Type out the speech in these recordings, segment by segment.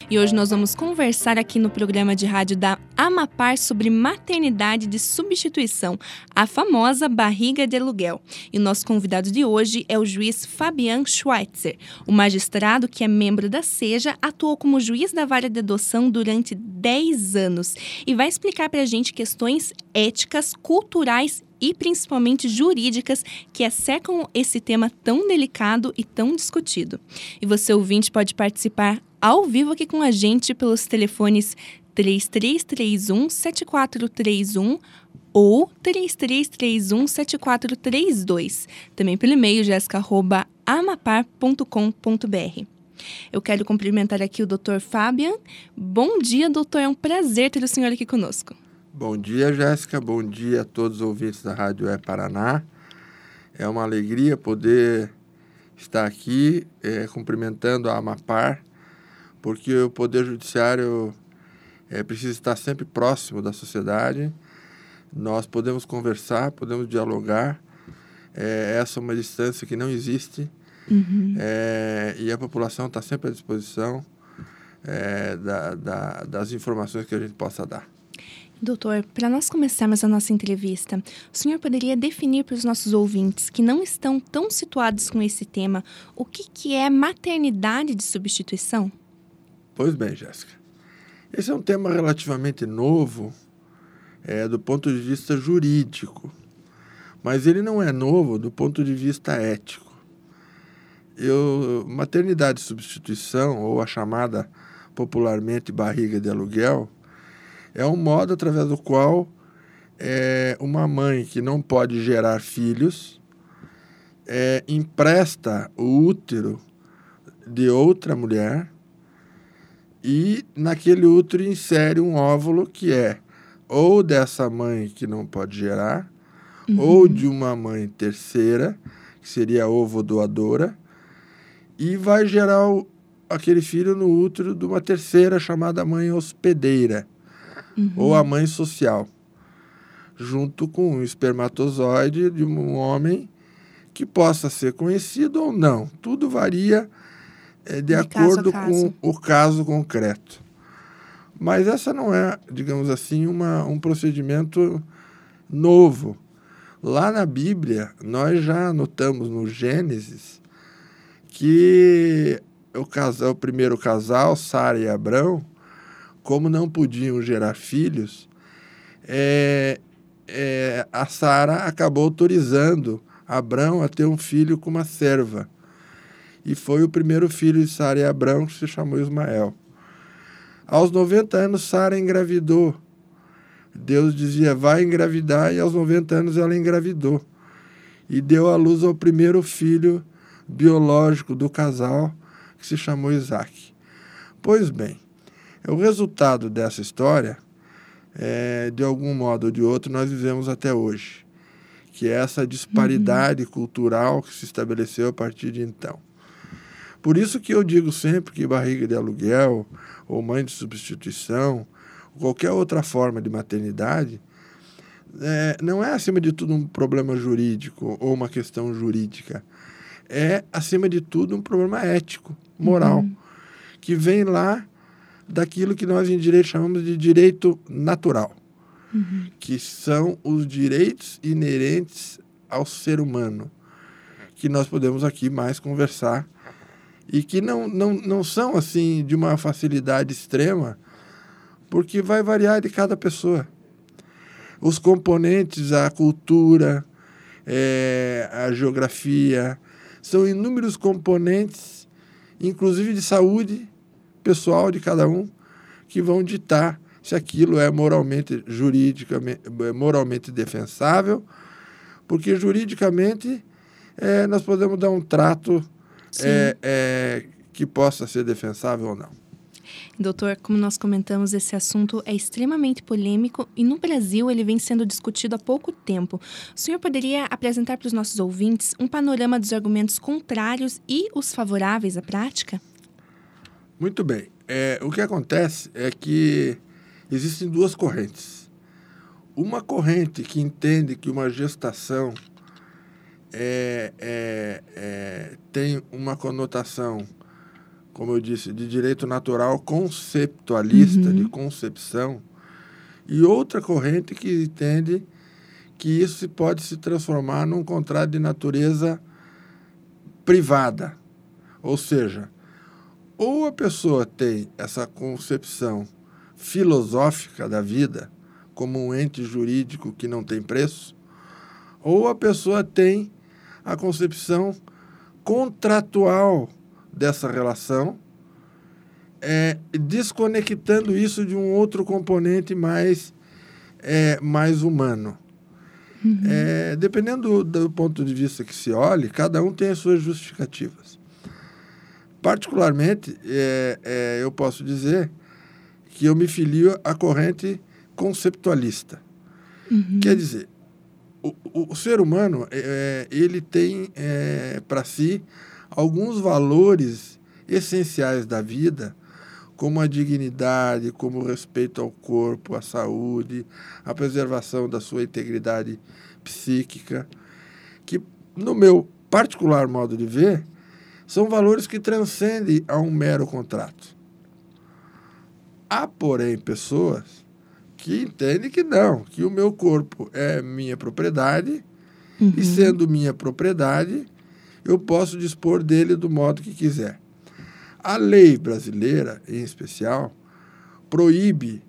E hoje nós vamos conversar aqui no programa de rádio da Amapar sobre maternidade de substituição, a famosa barriga de aluguel. E o nosso convidado de hoje é o juiz Fabian Schweitzer. O magistrado, que é membro da SEJA, atuou como juiz da vara de adoção durante 10 anos e vai explicar para a gente questões éticas, culturais e principalmente jurídicas que cercam esse tema tão delicado e tão discutido. E você, ouvinte, pode participar ao vivo aqui com a gente pelos telefones 3331-7431 ou 3331-7432. Também pelo e-mail jessica@amapar.com.br. Eu quero cumprimentar aqui o Dr. Fabian. Bom dia, doutor. É um prazer ter o senhor aqui conosco. Bom dia, Jéssica. Bom dia a todos os ouvintes da Rádio Paraná. É uma alegria poder estar aqui cumprimentando a Amapar, porque o Poder Judiciário precisa estar sempre próximo da sociedade. Nós podemos conversar, podemos dialogar. Essa é uma distância que não existe. E a população está sempre à disposição das informações que a gente possa dar. Doutor, para nós começarmos a nossa entrevista, o senhor poderia definir para os nossos ouvintes que não estão tão situados com esse tema o que é maternidade de substituição? Pois bem, Jéssica. Esse é um tema relativamente novo do ponto de vista jurídico, mas ele não é novo do ponto de vista ético. Maternidade de substituição, ou a chamada popularmente barriga de aluguel, é um modo através do qual uma mãe que não pode gerar filhos empresta o útero de outra mulher e naquele útero insere um óvulo que é ou dessa mãe que não pode gerar, ou de uma mãe terceira, que seria a ovodoadora, e vai gerar aquele filho no útero de uma terceira chamada mãe hospedeira, ou a mãe social, junto com um espermatozoide de um homem que possa ser conhecido ou não. Tudo varia de acordo com o caso concreto. Mas essa não é, digamos assim, um procedimento novo. Lá na Bíblia, nós já notamos no Gênesis que o primeiro casal, Sara e Abrão, como não podiam gerar filhos, a Sara acabou autorizando Abrão a ter um filho com uma serva. E foi o primeiro filho de Sara e Abrão, que se chamou Ismael. Aos 90 anos, Sara engravidou. Deus dizia, vai engravidar, e aos 90 anos ela engravidou. E deu à luz ao primeiro filho biológico do casal, que se chamou Isaac. Pois bem, o resultado dessa história, de algum modo ou de outro, nós vivemos até hoje, que é essa disparidade cultural que se estabeleceu a partir de então. Por isso que eu digo sempre que barriga de aluguel, ou mãe de substituição, qualquer outra forma de maternidade, não é, acima de tudo, um problema jurídico ou uma questão jurídica. É, acima de tudo, um problema ético, moral, que vem lá daquilo que nós em direito chamamos de direito natural, que são os direitos inerentes ao ser humano, que nós podemos aqui mais conversar e que não são assim de uma facilidade extrema, porque vai variar de cada pessoa. Os componentes, a cultura, a geografia, são inúmeros componentes, inclusive de saúde pessoal de cada um, que vão ditar se aquilo é moralmente, moralmente defensável, porque juridicamente nós podemos dar um trato que possa ser defensável ou não. Doutor, como nós comentamos, esse assunto é extremamente polêmico e no Brasil ele vem sendo discutido há pouco tempo. O senhor poderia apresentar para os nossos ouvintes um panorama dos argumentos contrários e os favoráveis à prática? Muito bem. O que acontece é que existem duas correntes. Uma corrente que entende que uma gestação tem uma conotação como eu disse, de direito natural conceptualista, de concepção, e outra corrente que entende que isso pode se transformar num contrato de natureza privada. Ou seja, ou a pessoa tem essa concepção filosófica da vida como um ente jurídico que não tem preço, ou a pessoa tem a concepção contratual dessa relação, desconectando isso de um outro componente mais humano. Dependendo do ponto de vista que se olhe, cada um tem as suas justificativas. Particularmente, eu posso dizer que eu me filio à corrente conceptualista. Quer dizer, o ser humano ele tem para si alguns valores essenciais da vida, como a dignidade, como o respeito ao corpo, à saúde, a preservação da sua integridade psíquica, que, no meu particular modo de ver, são valores que transcendem a um mero contrato. Há, porém, pessoas que entendem que não, que o meu corpo é minha propriedade, e sendo minha propriedade, eu posso dispor dele do modo que quiser. A lei brasileira, em especial, proíbe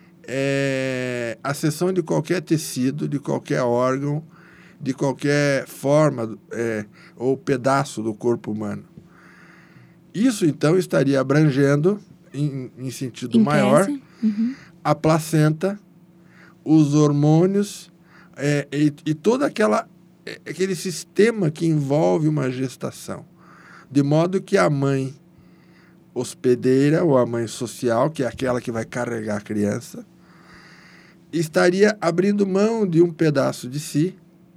a cessão de qualquer tecido, de qualquer órgão, de qualquer forma ou pedaço do corpo humano. Isso, então, estaria abrangendo, em sentido maior, a placenta, os hormônios e todo aquele sistema que envolve uma gestação. De modo que a mãe hospedeira ou a mãe social, que é aquela que vai carregar a criança, estaria abrindo mão de um pedaço de si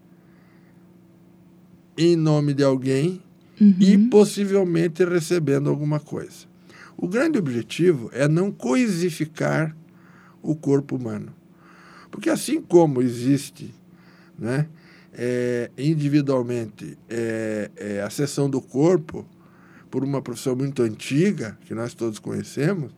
em nome de alguém e possivelmente recebendo alguma coisa. O grande objetivo é não coisificar o corpo humano. Porque assim como existe, né, individualmente a cessão do corpo por uma profissão muito antiga, que nós todos conhecemos,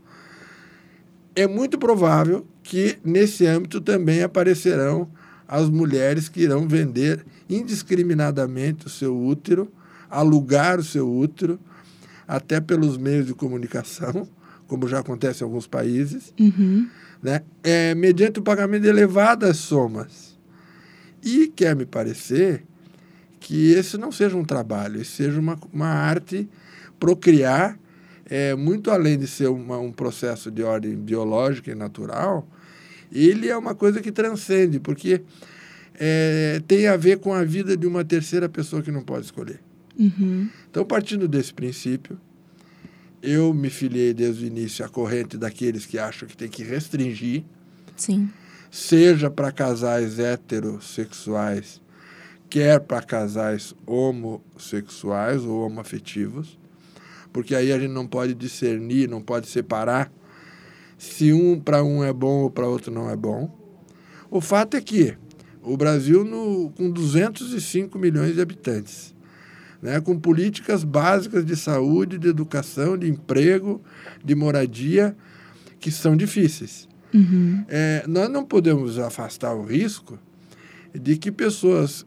é muito provável que nesse âmbito também aparecerão as mulheres que irão vender indiscriminadamente o seu útero, alugar o seu útero, até pelos meios de comunicação, como já acontece em alguns países, né? Mediante o pagamento de elevadas somas. E quer me parecer que esse não seja um trabalho, esse seja uma arte procriar, muito além de ser um processo de ordem biológica e natural, ele é uma coisa que transcende, porque tem a ver com a vida de uma terceira pessoa que não pode escolher. Então, partindo desse princípio, eu me filiei desde o início à corrente daqueles que acham que tem que restringir, Sim. seja para casais heterossexuais, quer para casais homossexuais ou homoafetivos, porque aí a gente não pode discernir, não pode separar se para um é bom ou para outro não é bom. O fato é que o Brasil, com 205 milhões de habitantes, né, com políticas básicas de saúde, de educação, de emprego, de moradia, que são difíceis. Nós não podemos afastar o risco de que pessoas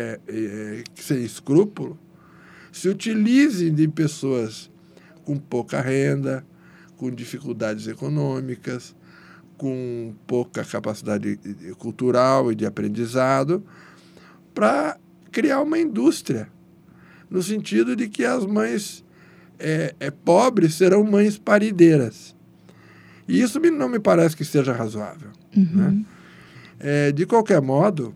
sem escrúpulo se utilizem de pessoas com pouca renda, com dificuldades econômicas, com pouca capacidade cultural e de aprendizado, para criar uma indústria, no sentido de que as mães pobres serão mães parideiras. E isso não me parece que seja razoável. Né? De qualquer modo,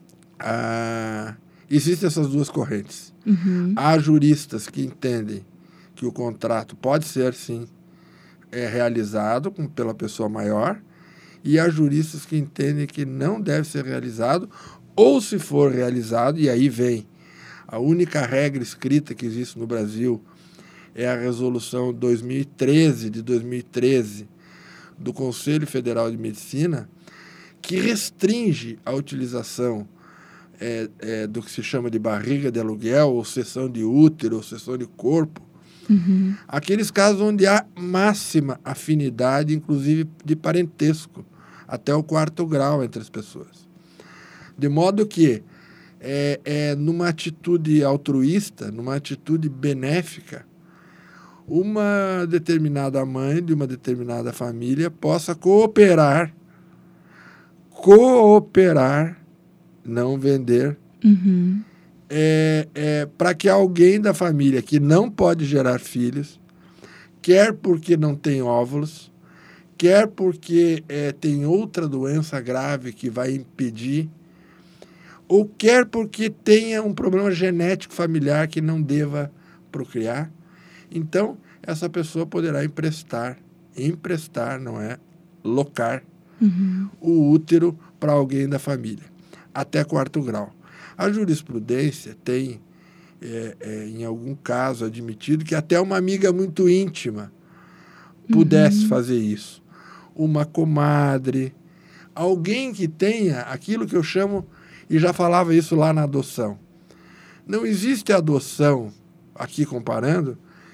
existem essas duas correntes. Há juristas que entendem que o contrato pode ser, sim, realizado pela pessoa maior, e há juristas que entendem que não deve ser realizado, ou se for realizado, e aí vem a única regra escrita que existe no Brasil, é a resolução 2013, de 2013, do Conselho Federal de Medicina, que restringe a utilização do que se chama de barriga de aluguel, ou cessão de útero, ou cessão de corpo, Uhum. Aqueles casos onde há máxima afinidade, inclusive de parentesco, até o 4º grau entre as pessoas. De modo que, numa atitude altruísta, numa atitude benéfica, uma determinada mãe de uma determinada família possa cooperar, não vender, Uhum. para que alguém da família que não pode gerar filhos, quer porque não tem óvulos, quer porque tem outra doença grave que vai impedir, ou quer porque tenha um problema genético familiar que não deva procriar, então essa pessoa poderá emprestar, não é locar, Uhum. o útero para alguém da família, até 4º grau. A jurisprudência tem, em algum caso, admitido que até uma amiga muito íntima pudesse fazer isso. Uma comadre, alguém que tenha aquilo que eu chamo, e já falava isso lá na adoção. Não existe adoção, aqui comparando,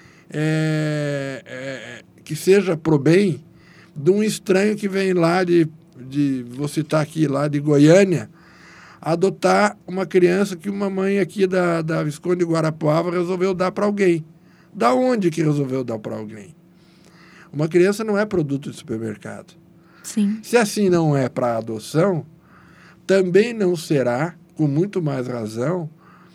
que seja pro bem de um estranho que vem lá vou citar aqui, lá de Goiânia, adotar uma criança que uma mãe aqui da Visconde de Guarapuava resolveu dar para alguém. Da onde que resolveu dar para alguém? Uma criança não é produto de supermercado. Sim. Se assim não é para adoção, também não será, com muito mais razão,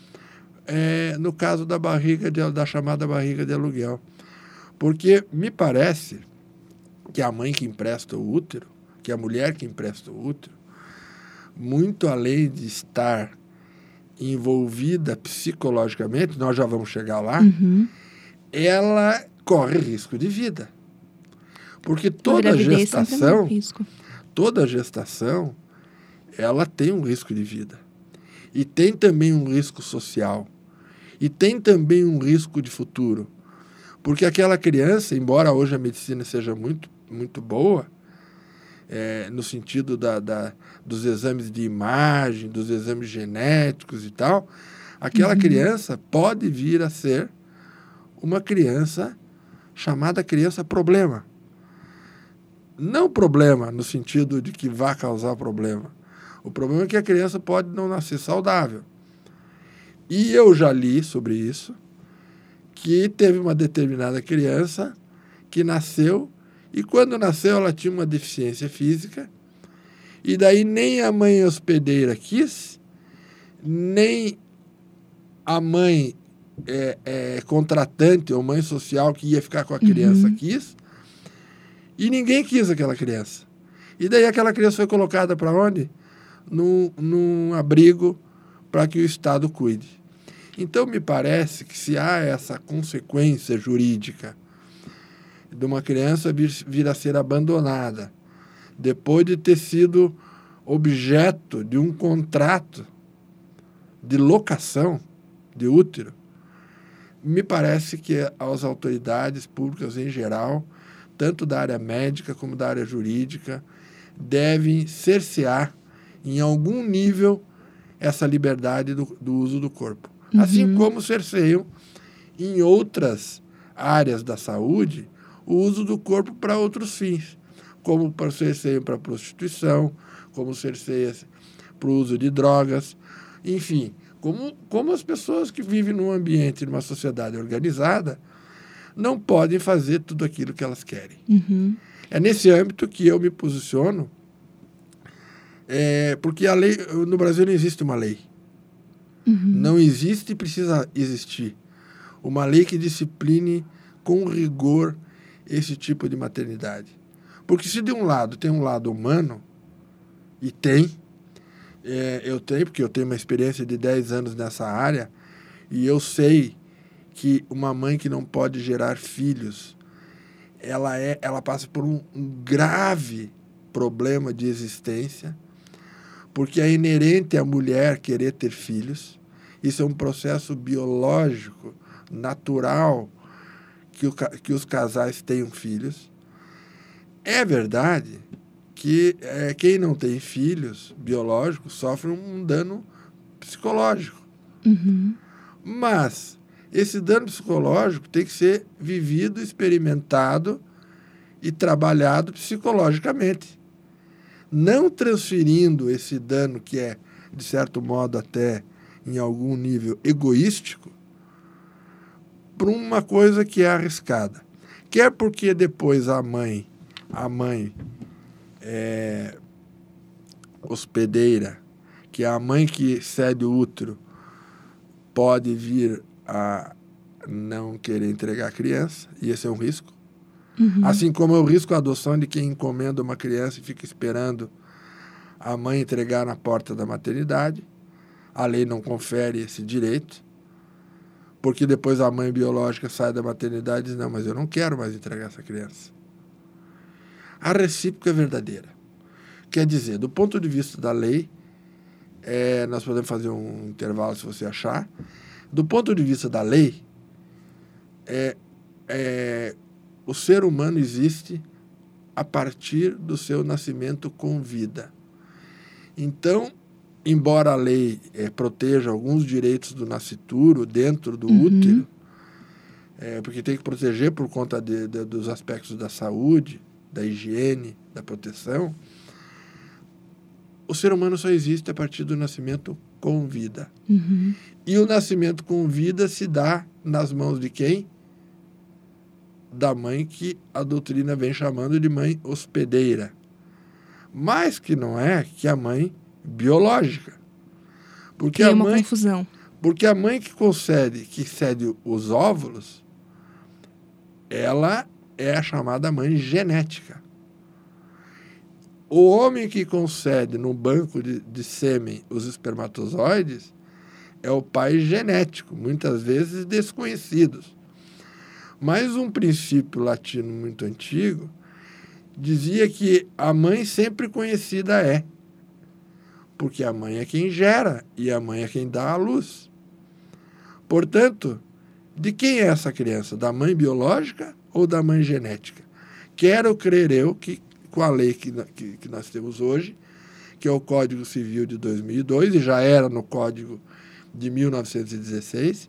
no caso da chamada barriga de aluguel. Porque me parece que a mãe que empresta o útero, que a mulher que empresta o útero, muito além de estar envolvida psicologicamente, nós já vamos chegar lá, Uhum. ela corre risco de vida. Porque A toda gravidez sempre é um gestação, risco. ela tem um risco de vida. E tem também um risco social. E tem também um risco de futuro. Porque aquela criança, embora hoje a medicina seja muito, muito boa, no sentido dos exames de imagem, dos exames genéticos e tal, aquela criança pode vir a ser uma criança chamada criança problema. Não problema no sentido de que vai causar problema. O problema é que a criança pode não nascer saudável. E eu já li sobre isso, que teve uma determinada criança que nasceu, e quando nasceu ela tinha uma deficiência física, e daí nem a mãe hospedeira quis, nem a mãe contratante ou mãe social que ia ficar com a criança quis, e ninguém quis aquela criança. E daí aquela criança foi colocada para onde? Num abrigo para que o Estado cuide. Então, me parece que se há essa consequência jurídica de uma criança vir a ser abandonada, depois de ter sido objeto de um contrato de locação de útero, me parece que as autoridades públicas em geral, tanto da área médica como da área jurídica, devem cercear em algum nível essa liberdade do uso do corpo. Assim como cerceiam em outras áreas da saúde o uso do corpo para outros fins, como cerceiam para a prostituição, como cerceiam para o uso de drogas, enfim, como as pessoas que vivem num ambiente, numa sociedade organizada, não podem fazer tudo aquilo que elas querem. É nesse âmbito que eu me posiciono, porque a lei, no Brasil não existe uma lei. Não existe e precisa existir uma lei que discipline com rigor esse tipo de maternidade. Porque se de um lado tem um lado humano, e eu tenho, porque eu tenho uma experiência de 10 anos nessa área, e eu sei que uma mãe que não pode gerar filhos, ela passa por um grave problema de existência, porque é inerente à mulher querer ter filhos. Isso é um processo biológico, natural, que os casais tenham filhos. É verdade que quem não tem filhos biológicos sofre um dano psicológico. Mas Esse dano psicológico tem que ser vivido, experimentado e trabalhado psicologicamente. Não transferindo esse dano, que é, de certo modo, até em algum nível egoístico, para uma coisa que é arriscada. Quer porque depois a mãe é hospedeira, que é a mãe que cede o útero, pode vir a não querer entregar a criança, e esse é um risco. Assim como é o risco a adoção de quem encomenda uma criança e fica esperando a mãe entregar na porta da maternidade. A lei não confere esse direito, porque depois a mãe biológica sai da maternidade e diz, não, mas eu não quero mais entregar essa criança. A recíproca é verdadeira. Quer dizer, do ponto de vista da lei, nós podemos fazer um intervalo se você achar, do ponto de vista da lei, o ser humano existe a partir do seu nascimento com vida. Então, embora a lei proteja alguns direitos do nascituro dentro do útero, porque tem que proteger por conta dos aspectos da saúde, da higiene, da proteção, o ser humano só existe a partir do nascimento com vida. E o nascimento com vida se dá nas mãos de quem? Da mãe que a doutrina vem chamando de mãe hospedeira. Mas que não é que a mãe biológica. Porque Cria uma confusão. Porque a mãe que cede os óvulos, ela é a chamada mãe genética. O homem que concede no banco de sêmen os espermatozoides é o pai genético, muitas vezes desconhecidos. Mas um princípio latino muito antigo dizia que a mãe sempre conhecida é, porque a mãe é quem gera e a mãe é quem dá a luz. Portanto, de quem é essa criança? Da mãe biológica ou da mãe genética? Quero crer eu que, com a lei que nós temos hoje, que é o Código Civil de 2002, e já era no Código de 1916,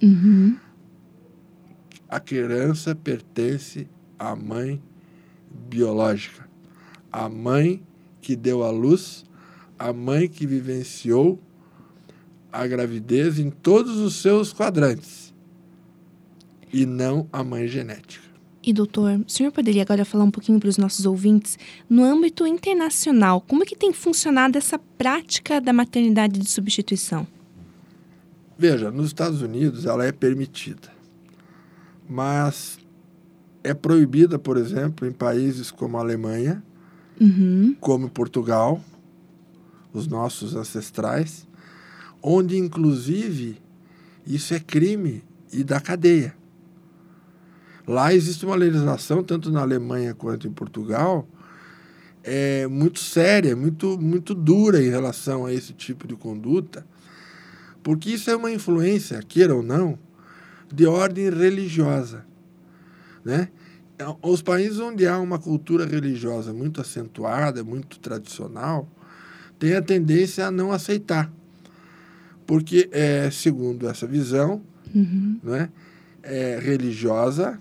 a criança pertence à mãe biológica, a mãe que deu à luz, a mãe que vivenciou a gravidez em todos os seus quadrantes, e não a mãe genética. E, doutor, o senhor poderia agora falar um pouquinho para os nossos ouvintes, no âmbito internacional, como é que tem funcionado essa prática da maternidade de substituição? Veja, nos Estados Unidos ela é permitida, mas é proibida, por exemplo, em países como a Alemanha, como Portugal, os nossos ancestrais, onde, inclusive, isso é crime e dá cadeia. Lá existe uma legislação, tanto na Alemanha quanto em Portugal, muito séria, muito dura em relação a esse tipo de conduta, porque isso é uma influência, queira ou não, de ordem religiosa, né? Os países onde há uma cultura religiosa muito acentuada, muito tradicional, tem a tendência a não aceitar. Porque, segundo essa visão, né, religiosa,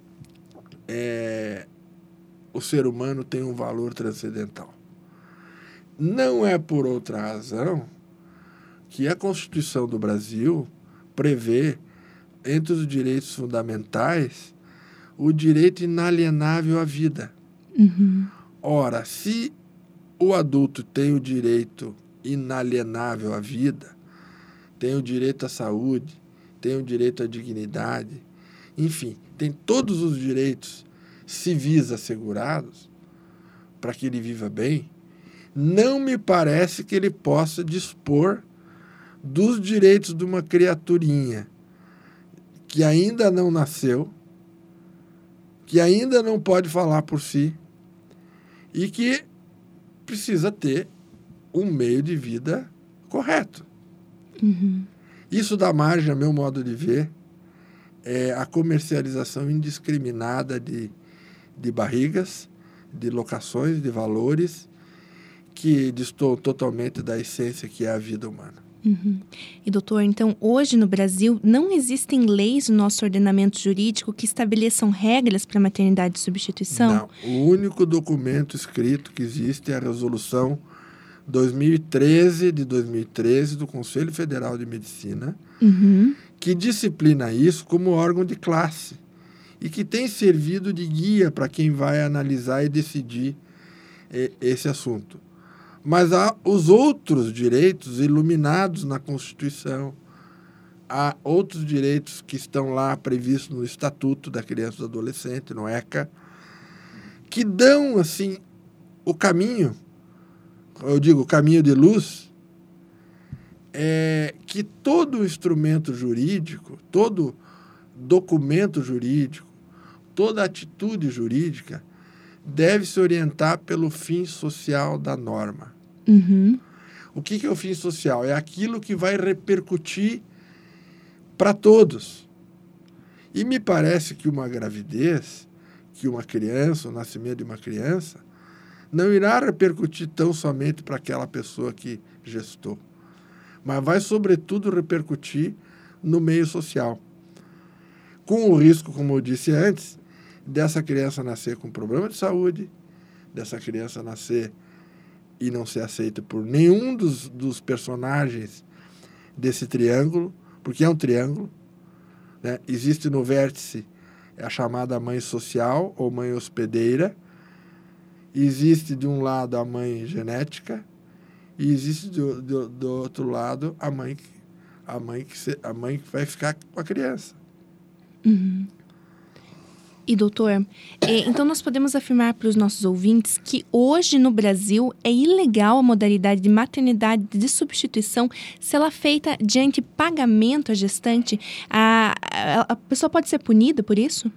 o ser humano tem um valor transcendental. Não é por outra razão que a Constituição do Brasil prevê, entre os direitos fundamentais, o direito inalienável à vida. Ora, se o adulto tem o direito inalienável à vida, tem o direito à saúde, tem o direito à dignidade, enfim, tem todos os direitos civis assegurados para que ele viva bem, não me parece que ele possa dispor dos direitos de uma criaturinha que ainda não nasceu, que ainda não pode falar por si e que precisa ter um meio de vida correto. Isso dá margem, a meu modo de ver, a comercialização indiscriminada de barrigas, de locações, de valores, que destoam totalmente da essência que é a vida humana. Uhum. E, doutor, então, hoje no Brasil não existem leis no nosso ordenamento jurídico que estabeleçam regras para maternidade de substituição? Não. O único documento escrito que existe é a Resolução 2013 de 2013 do Conselho Federal de Medicina, que disciplina isso como órgão de classe e que tem servido de guia para quem vai analisar e decidir esse assunto. Mas há os outros direitos iluminados na Constituição, há outros direitos que estão lá previstos no Estatuto da Criança e do Adolescente, no ECA, que dão, assim, o caminho, eu digo, o caminho de luz, que todo instrumento jurídico, todo documento jurídico, toda atitude jurídica deve se orientar pelo fim social da norma. O que é o fim social? É aquilo que vai repercutir para todos. E me parece que uma gravidez, que uma criança, o nascimento de uma criança, não irá repercutir tão somente para aquela pessoa que gestou, mas vai, sobretudo, repercutir no meio social. Com o risco, como eu disse antes, dessa criança nascer com problema de saúde, dessa criança nascer e não ser aceita por nenhum dos personagens desse triângulo, porque é um triângulo, né? Existe no vértice a chamada mãe social ou mãe hospedeira, existe de um lado a mãe genética e existe do outro lado a mãe que vai ficar com a criança. E, doutor, então nós podemos afirmar para os nossos ouvintes que hoje no Brasil é ilegal a modalidade de maternidade de substituição se ela é feita diante pagamento à gestante. A pessoa pode ser punida por isso?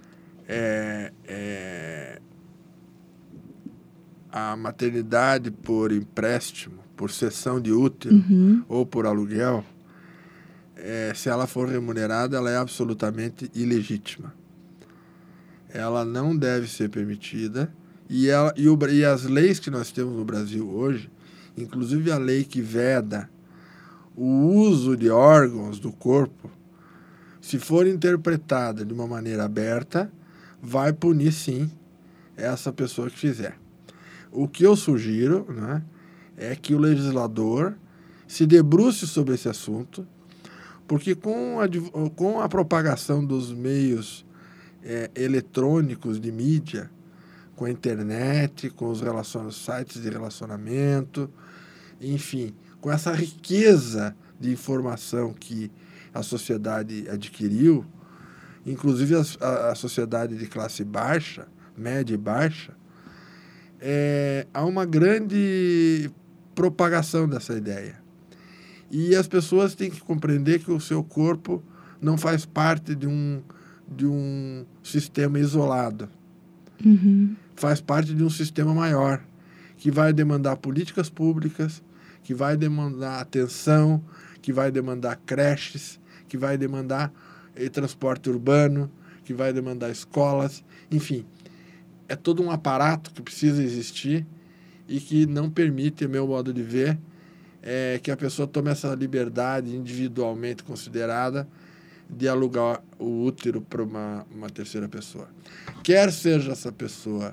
A maternidade por empréstimo, por cessão de útero ou por aluguel, se ela for remunerada, ela é absolutamente ilegítima. Ela não deve ser permitida e as leis que nós temos no Brasil hoje, inclusive a lei que veda o uso de órgãos do corpo, se for interpretada de uma maneira aberta, vai punir, sim, essa pessoa que fizer. O que eu sugiro, né, é que o legislador se debruce sobre esse assunto, porque com a propagação dos meios eletrônicos de mídia, com a internet, com os sites de relacionamento, enfim, com essa riqueza de informação que a sociedade adquiriu, inclusive a sociedade de classe baixa, média e baixa, há uma grande propagação dessa ideia. E as pessoas têm que compreender que o seu corpo não faz parte de um sistema isolado. Faz parte de um sistema maior, que vai demandar políticas públicas, que vai demandar atenção, que vai demandar creches, que vai demandar transporte urbano, que vai demandar escolas, enfim. É todo um aparato que precisa existir e que não permite, a meu modo de ver, que a pessoa tome essa liberdade individualmente considerada de alugar o útero para uma terceira pessoa. Quer seja essa pessoa,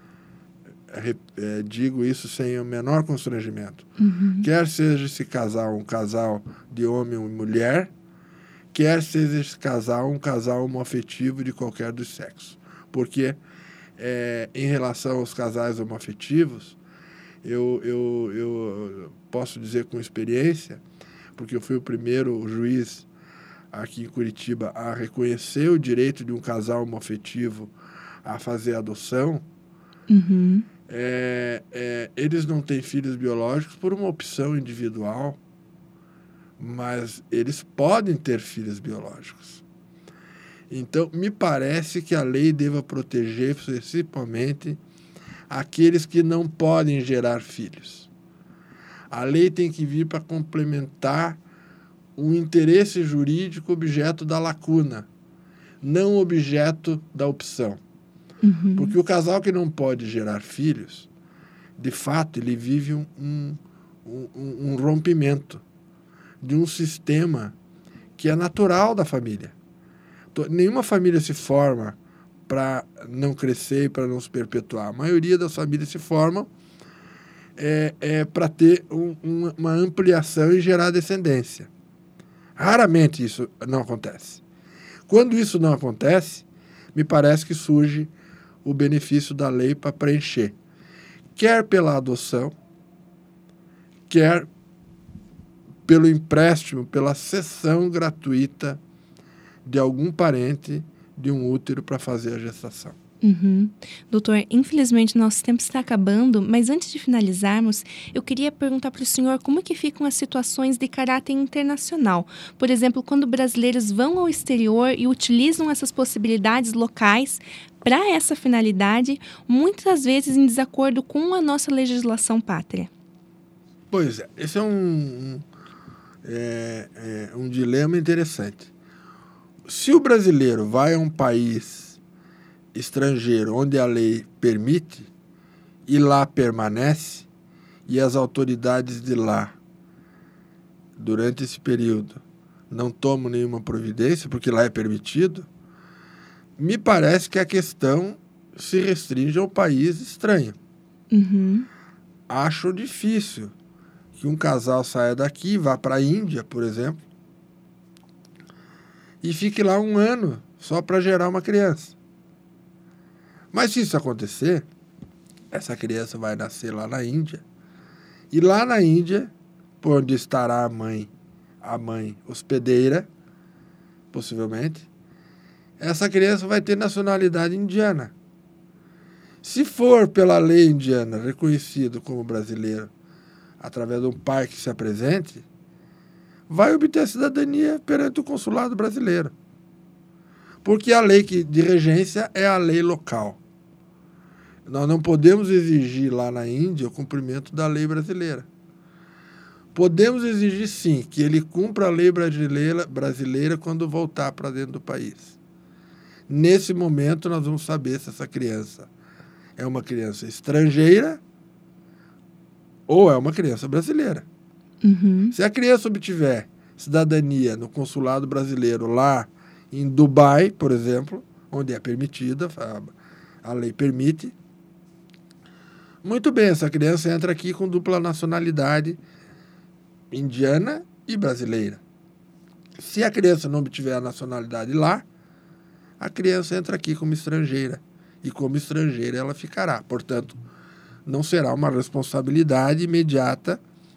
digo isso sem o menor constrangimento, quer seja esse casal um casal de homem e mulher, quer seja esse casal um casal homoafetivo de qualquer dos sexos. Porque, em relação aos casais homoafetivos, eu posso dizer com experiência, porque eu fui o primeiro juiz aqui em Curitiba a reconhecer o direito de um casal homoafetivo a fazer adoção. Eles não têm filhos biológicos por uma opção individual, mas eles podem ter filhos biológicos. Então, me parece que a lei deva proteger principalmente aqueles que não podem gerar filhos. A lei tem que vir para complementar um interesse jurídico objeto da lacuna, não objeto da opção. Porque o casal que não pode gerar filhos, de fato, ele vive um rompimento. de um sistema que é natural da família. Nenhuma família se forma para não crescer e para não se perpetuar. A maioria das famílias se formam para ter uma ampliação e gerar descendência. Raramente isso não acontece. Quando isso não acontece, me parece que surge o benefício da lei para preencher. Quer pela adoção, quer pelo empréstimo, pela cessão gratuita de algum parente de um útero para fazer a gestação. Uhum. Doutor, infelizmente nosso tempo está acabando, mas antes de finalizarmos, eu queria perguntar para o senhor como é que ficam as situações de caráter internacional. Por exemplo, quando brasileiros vão ao exterior e utilizam essas possibilidades locais para essa finalidade, muitas vezes em desacordo com a nossa legislação pátria. Pois é, esse é um dilema interessante. Se o brasileiro vai a um país estrangeiro onde a lei permite e lá permanece, e as autoridades de lá, durante esse período, não tomam nenhuma providência, porque lá é permitido, me parece que a questão se restringe ao país estranho. Uhum. Acho difícil que um casal saia daqui, vá para a Índia, por exemplo, e fique lá 1 ano só para gerar uma criança. Mas se isso acontecer, essa criança vai nascer lá na Índia, e lá na Índia, por onde estará a mãe hospedeira, possivelmente, essa criança vai ter nacionalidade indiana. Se for pela lei indiana reconhecido como brasileiro, através de um pai que se apresente, vai obter a cidadania perante o consulado brasileiro. Porque a lei de regência é a lei local. Nós não podemos exigir lá na Índia o cumprimento da lei brasileira. Podemos exigir, sim, que ele cumpra a lei brasileira quando voltar para dentro do país. Nesse momento, nós vamos saber se essa criança é uma criança estrangeira ou é uma criança brasileira. Uhum. Se a criança obtiver cidadania no consulado brasileiro lá em Dubai, por exemplo, onde é permitida, a lei permite, muito bem, essa criança entra aqui com dupla nacionalidade indiana e brasileira. Se a criança não obtiver a nacionalidade lá, a criança entra aqui como estrangeira. E como estrangeira ela ficará. Portanto, não será uma responsabilidade imediata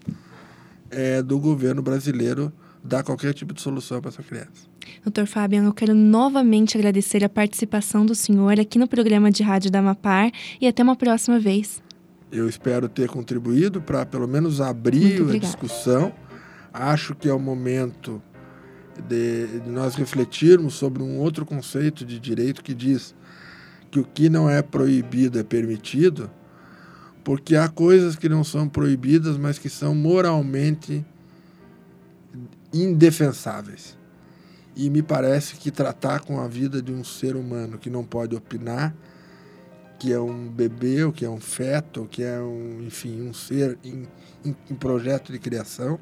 do governo brasileiro dar qualquer tipo de solução para essa criança. Dr. Fabian, eu quero novamente agradecer a participação do senhor aqui no programa de rádio da Amapar e até uma próxima vez. Eu espero ter contribuído para pelo menos abrir a discussão. Acho que é o momento de nós refletirmos sobre um outro conceito de direito que diz que o que não é proibido é permitido, porque há coisas que não são proibidas, mas que são moralmente indefensáveis. E me parece que tratar com a vida de um ser humano que não pode opinar, que é um bebê, ou que é um feto, ou que é um ser em projeto de criação,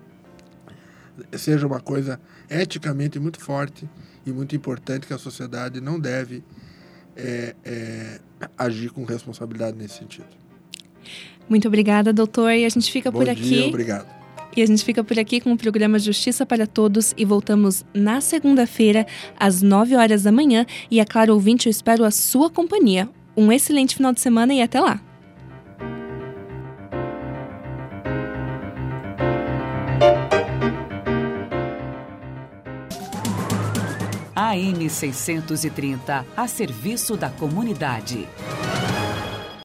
seja uma coisa eticamente muito forte e muito importante que a sociedade não deve agir com responsabilidade nesse sentido. Muito obrigada, doutor. E a gente fica por aqui. Bom dia, obrigado. E a gente fica por aqui com o programa Justiça para Todos e voltamos na segunda-feira, às 9h da manhã. E, é claro, ouvinte, eu espero a sua companhia. Um excelente final de semana e até lá! AM 630, a serviço da comunidade.